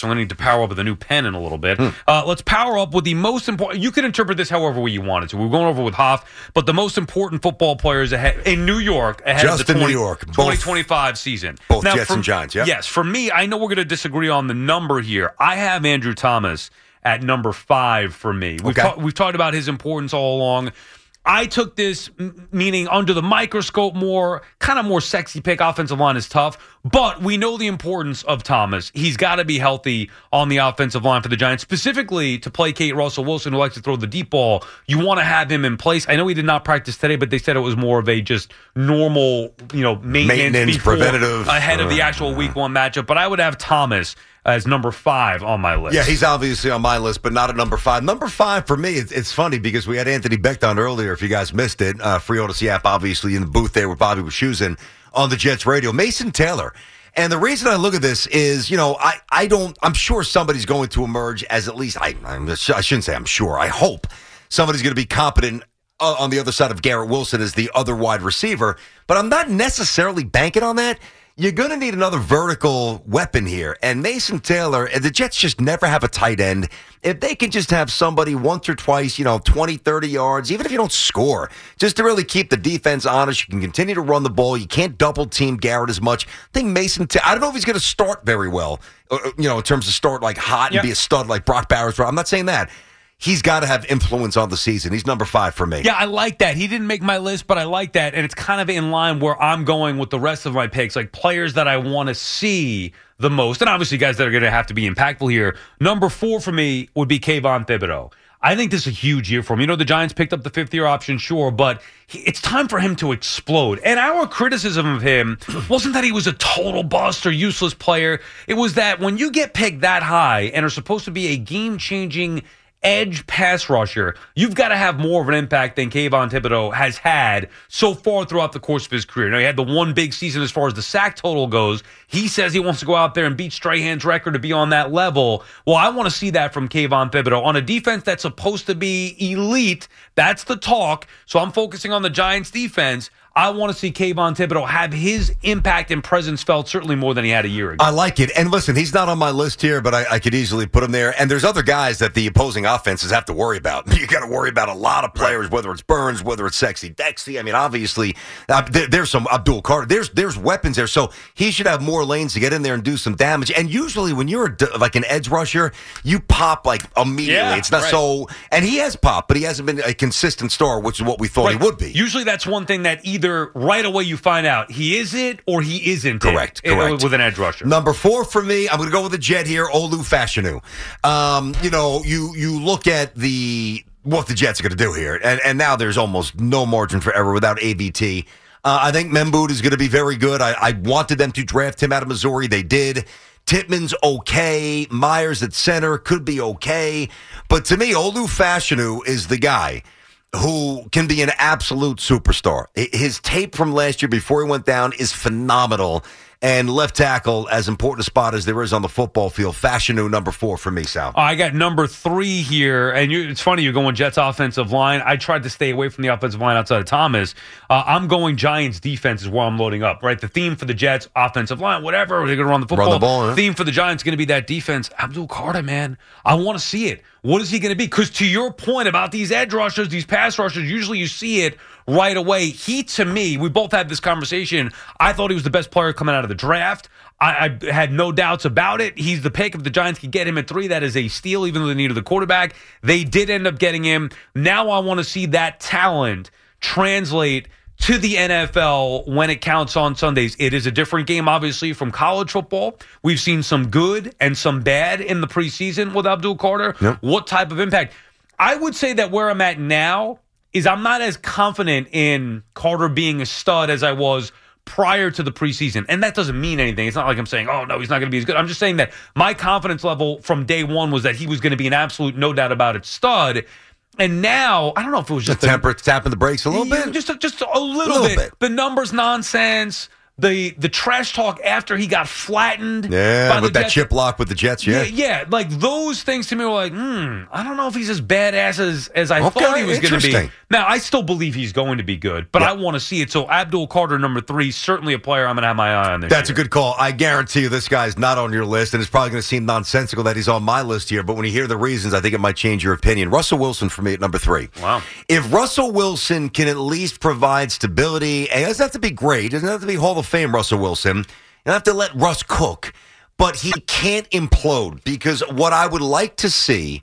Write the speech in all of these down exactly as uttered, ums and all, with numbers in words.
so I'm going to need to power up with a new pen in a little bit. Hmm. Uh, let's power up with the most important. You can interpret this however way you wanted to. We're going over with Hoff, but the most important football players ahead in New York ahead Just of the in twenty, New York. twenty twenty-five season. Both now, Jets for, and Giants, yeah. Yes, for me, I know we're going to disagree on the number here. I have Andrew Thomas at number five for me. We've, Okay. ta- we've talked about his importance all along. I took this, m- meaning under the microscope more, kind of more sexy pick. Offensive line is tough, but we know the importance of Thomas. He's got to be healthy on the offensive line for the Giants, specifically to placate Russell Wilson, who likes to throw the deep ball. You want to have him in place. I know he did not practice today, but they said it was more of a just normal, you know, maintenance, Maintenance, before- preventative. ahead of the actual week one matchup. But I would have Thomas as number five on my list. Yeah, he's obviously on my list, but not at number five. Number five for me, it's, it's funny because we had Anthony Becht on earlier, if you guys missed it. Uh, Free Odyssey app, obviously, in the booth there with Bobby Wischusen on the Jets radio. Mason Taylor. And the reason I look at this is, you know, I, I don't, I'm sure somebody's going to emerge as at least, I, I'm, I shouldn't say I'm sure, I hope somebody's going to be competent uh, on the other side of Garrett Wilson as the other wide receiver, but I'm not necessarily banking on that. You're going to need another vertical weapon here. And Mason Taylor, and the Jets just never have a tight end. If they can just have somebody once or twice, you know, twenty, thirty yards, even if you don't score, just to really keep the defense honest, you can continue to run the ball. You can't double team Garrett as much. I think Mason, Ta- I don't know if he's going to start very well, uh, you know, in terms of start like hot and Yeah. be a stud like Brock Bowers. I'm not saying that. He's got to have influence on the season. He's number five for me. Yeah, I like that. He didn't make my list, but I like that. And it's kind of in line where I'm going with the rest of my picks, like players that I want to see the most. And obviously guys that are going to have to be impactful here. Number four for me would be Kayvon Thibodeau. I think this is a huge year for him. You know, the Giants picked up the fifth-year option, sure, but he, it's time for him to explode. And our criticism of him wasn't that he was a total bust or useless player. It was that when you get picked that high and are supposed to be a game-changing edge pass rusher, you've got to have more of an impact than Kayvon Thibodeau has had so far throughout the course of his career. Now, he had the one big season as far as the sack total goes. He says he wants to go out there and beat Strahan's record to be on that level. Well, I want to see that from Kayvon Thibodeau on a defense that's supposed to be elite. That's the talk. So I'm focusing on the Giants defense. I want to see Kayvon Thibodeau have his impact and presence felt certainly more than he had a year ago. I like it. And listen, he's not on my list here, but I, I could easily put him there. And there's other guys that the opposing offenses have to worry about. You got to worry about a lot of players, whether it's Burns, whether it's Sexy Dexy. I mean, obviously, uh, there, there's some Abdul Carter. There's there's weapons there. So he should have more lanes to get in there and do some damage. And usually when you're a, like an edge rusher, you pop like immediately. Yeah, it's not right. so, and he has popped, but he hasn't been a consistent star, which is what we thought Right. he would be. Usually that's one thing that either right away you find out he is it or he isn't Correct, it, correct. with an edge rusher. Number four for me, I'm going to go with a Jet here, Olu Fashanu. Um, you know, you you look at the what the Jets are going to do here, and, and now there's almost no margin for error without A V T. Uh, I think Memboot is going to be very good. I, I wanted them to draft him out of Missouri. They did. Titman's okay. Myers at center could be okay. But to me, Olu Fashanu is the guy who can be an absolute superstar. His tape from last year before he went down is phenomenal. And left tackle, as important a spot as there is on the football field, Fashanu, number four for me, Sal. I got number three here, and you, it's funny, you're going Jets offensive line. I tried to stay away from the offensive line outside of Thomas. Uh, I'm going Giants defense is where I'm loading up, right? The theme for the Jets, offensive line, whatever, they're going to run the football. Run the ball, huh? Theme for the Giants is going to be that defense. Abdul Carter, man, I want to see it. What is he going to be? Because to your point about these edge rushers, these pass rushers, usually you see it right away. He, to me, we both had this conversation. I thought he was the best player coming out of the draft. I, I had no doubts about it. He's the pick. If the Giants could get him at three, that is a steal, even though they needed the quarterback. They did end up getting him. Now I want to see that talent translate to the N F L when it counts on Sundays. It is a different game, obviously, from college football. We've seen some good and some bad in the preseason with Abdul Carter. Yep. What type of impact? I would say that where I'm at now is I'm not as confident in Carter being a stud as I was prior to the preseason. And that doesn't mean anything. It's not like I'm saying, oh, no, he's not going to be as good. I'm just saying that my confidence level from day one was that he was going to be an absolute, no doubt about it, stud. And now, I don't know if it was just The temper, tapping the brakes a little yeah, bit? just a, just a little, little bit. bit. The numbers nonsense. the the trash talk after he got flattened. Yeah, by the with that Jets. chip lock with the Jets, yeah. yeah. Yeah, like those things to me were like, hmm, I don't know if he's as badass as, as I Okay, thought he was going to be. interesting. Now, I still believe he's going to be good, but Yeah. I want to see it. So Abdul Carter, number three, certainly a player I'm going to have my eye on this That's year. a good call. I guarantee you this guy's not on your list, and it's probably going to seem nonsensical that he's on my list here, but when you hear the reasons, I think it might change your opinion. Russell Wilson for me at number three. Wow. If Russell Wilson can at least provide stability, and it doesn't have to be great, it doesn't have to be Hall of Fame Russell Wilson, you don't have to let Russ cook, but he can't implode, because what I would like to see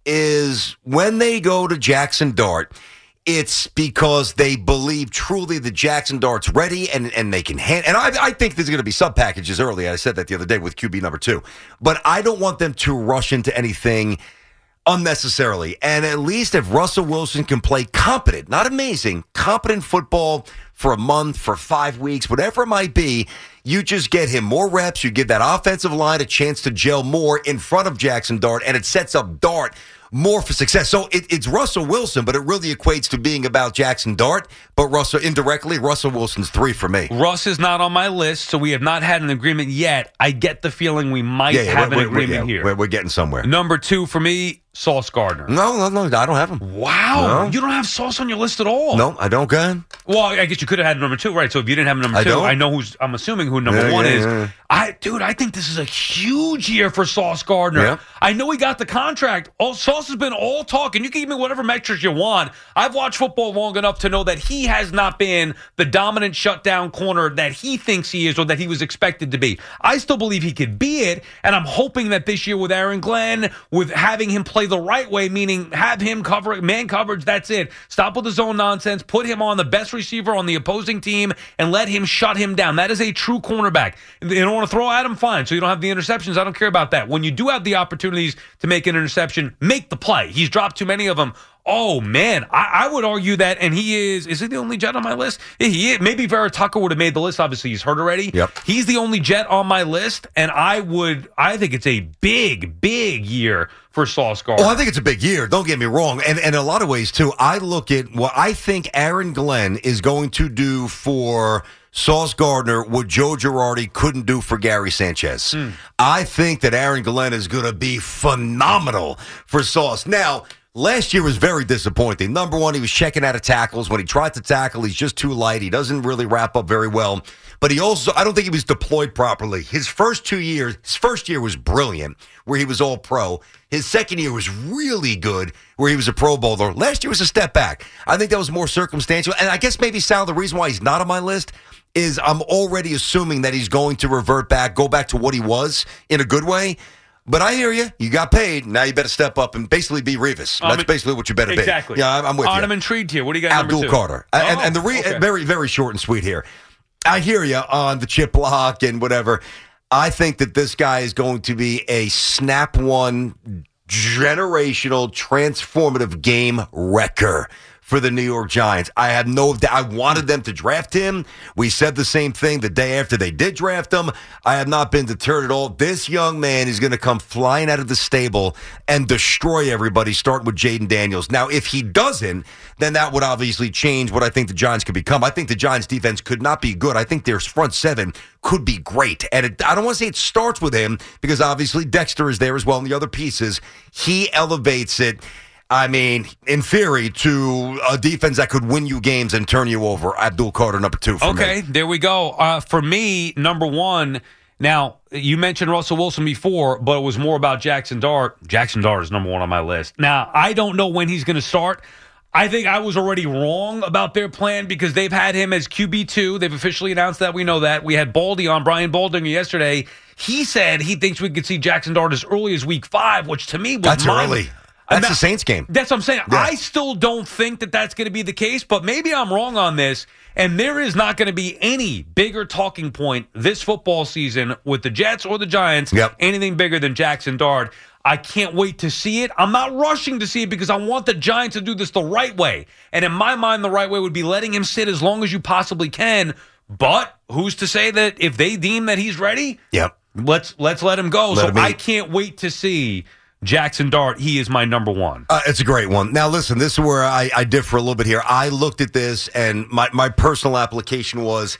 is when they go to Jackson Dart, it's because they believe truly that Jackson Dart's ready and, and they can hand. And I, I think there's going to be sub packages early. I said that the other day with Q B number two. But I don't want them to rush into anything unnecessarily. And at least if Russell Wilson can play competent, not amazing, competent football for a month, for five weeks, whatever it might be, you just get him more reps. You give that offensive line a chance to gel more in front of Jackson Dart, and it sets up Dart more for success. So it, it's Russell Wilson, but it really equates to being about Jackson Dart. But Russell, indirectly, Russell Wilson's three for me. Russ is not on my list, so we have not had an agreement yet. I get the feeling we might Yeah, yeah, have we're, an we're- agreement yeah, here. We're, we're getting somewhere. Number two for me, Sauce Gardner. No, no, no, I don't have him. Wow. No. You don't have Sauce on your list at all. No, I don't, go ahead. Well, I guess you could have had number two, right? So if you didn't have number I two, don't. I know who's. I'm assuming who number Yeah, one yeah, is. yeah. I, dude, I think this is a huge year for Sauce Gardner. Yeah. I know he got the contract. All Sauce has been all talk, and you can give me whatever metrics you want. I've watched football long enough to know that he has not been the dominant shutdown corner that he thinks he is, or that he was expected to be. I still believe he could be it, and I'm hoping that this year with Aaron Glenn, with having him play the right way, meaning have him cover man coverage. That's it. Stop with the zone nonsense. Put him on the best receiver on the opposing team and let him shut him down. That is a true cornerback. You don't want to throw at him, fine. So you don't have the interceptions. I don't care about that. When you do have the opportunities to make an interception, make the play. He's dropped too many of them. Oh, man, I, I would argue that, and he is, is he the only Jet on my list? Yeah, he is. Maybe Vera Tucker would have made the list. Obviously, he's hurt already. Yep. He's the only Jet on my list, and I would, I think it's a big, big year for Sauce Gardner. Oh, I think it's a big year. Don't get me wrong. And, and in a lot of ways, too, I look at what I think Aaron Glenn is going to do for Sauce Gardner what Joe Girardi couldn't do for Gary Sanchez. Mm. I think that Aaron Glenn is going to be phenomenal for Sauce. Now, last year was very disappointing. Number one, he was checking out of tackles. When he tried to tackle, he's just too light. He doesn't really wrap up very well. But he also, I don't think he was deployed properly. His first two years, his first year was brilliant, where he was all pro. His second year was really good, where he was a Pro Bowler. Last year was a step back. I think that was more circumstantial. And I guess maybe, Sal, the reason why he's not on my list is I'm already assuming that he's going to revert back, go back to what he was in a good way. But I hear you. You got paid. Now you better step up and basically be Revis. Um, That's basically what you better exactly. be. Yeah, I'm, I'm with Oh, you. I'm intrigued here. What do you got at Abdul number two? Carter. and, Oh, and the re- okay. very, very short and sweet here. I hear you on the chip lock and whatever. I think that this guy is going to be a snap one, generational, transformative game wrecker for the New York Giants. I have no doubt. I wanted them to draft him. We said the same thing the day after they did draft him. I have not been deterred at all. This young man is going to come flying out of the stable and destroy everybody, starting with Jaden Daniels. Now, if he doesn't, then that would obviously change what I think the Giants could become. I think the Giants defense could not be good. I think their front seven could be great. And it, I don't want to say it starts with him, because obviously Dexter is there as well and the other pieces. He elevates it, I mean, in theory, to a defense that could win you games and turn you over. Abdul Carter, number two for Okay, me. there we go. Uh, for me, number one, now, you mentioned Russell Wilson before, but it was more about Jackson Dart. Jackson Dart is number one on my list. Now, I don't know when he's going to start. I think I was already wrong about their plan, because they've had him as Q B two. They've officially announced that. We know that. We had Baldy on, Brian Baldinger, yesterday. He said he thinks we could see Jackson Dart as early as week five, which to me was That's mind- early. That's Now, the Saints game. That's what I'm saying. Yeah. I still don't think that that's going to be the case, but maybe I'm wrong on this. And there is not going to be any bigger talking point this football season with the Jets or the Giants, Yep. anything bigger than Jackson Dart. I can't wait to see it. I'm not rushing to see it, because I want the Giants to do this the right way. And in my mind, the right way would be letting him sit as long as you possibly can. But who's to say that if they deem that he's ready, Yep. let's let's let him go. Let so him eat. I can't wait to see Jackson Dart. He is my number one. Uh, it's a great one. Now, listen, this is where I, I differ a little bit here. I looked at this, and my, my personal application was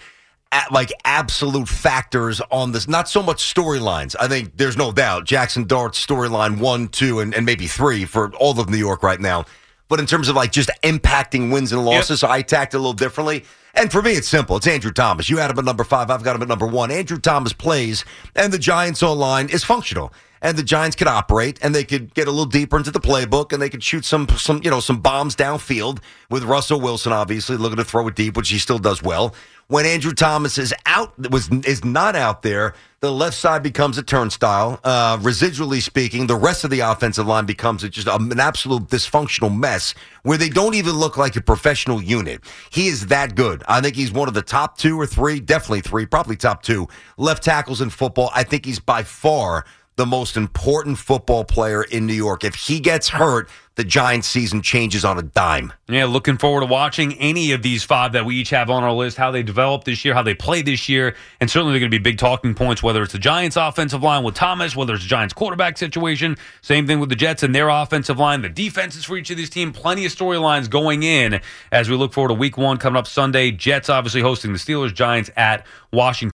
at, like absolute factors on this. Not so much storylines. I think there's no doubt Jackson Dart's storyline one, two, and, and maybe three for all of New York right now. But in terms of like just impacting wins and losses, yep. so I attacked it a little differently. And for me, it's simple. It's Andrew Thomas. You had him at number five. I've got him at number one. Andrew Thomas plays, and the Giants' O-line is functional. And the Giants could operate, and they could get a little deeper into the playbook, and they could shoot some, some, you know, some bombs downfield with Russell Wilson, obviously, looking to throw it deep, which he still does well. When Andrew Thomas is out, was is not out there, the left side becomes a turnstile. Uh, residually speaking, the rest of the offensive line becomes just a, an absolute dysfunctional mess where they don't even look like a professional unit. He is that good. I think he's one of the top two or three, definitely three, probably top two left tackles in football. I think he's by far the most important football player in New York. If he gets hurt, the Giants season changes on a dime. Yeah, looking forward to watching any of these five that we each have on our list, how they develop this year, how they play this year, and certainly they're going to be big talking points, whether it's the Giants' offensive line with Thomas, whether it's the Giants' quarterback situation, same thing with the Jets and their offensive line, the defenses for each of these teams, plenty of storylines going in as we look forward to week one coming up Sunday. Jets obviously hosting the Steelers, Giants at Washington.